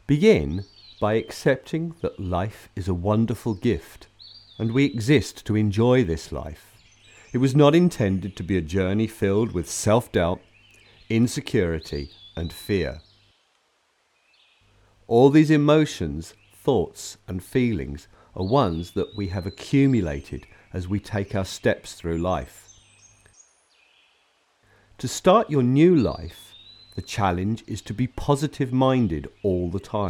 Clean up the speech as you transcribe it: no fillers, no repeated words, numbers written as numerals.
Begin by accepting that life is a wonderful gift and we exist to enjoy this life. It was not intended to be a journey filled with self-doubt, insecurity and fear. All these emotions, thoughts and feelings are ones that we have accumulated as we take our steps through life. To start your new life, the challenge is to be positive-minded all the time.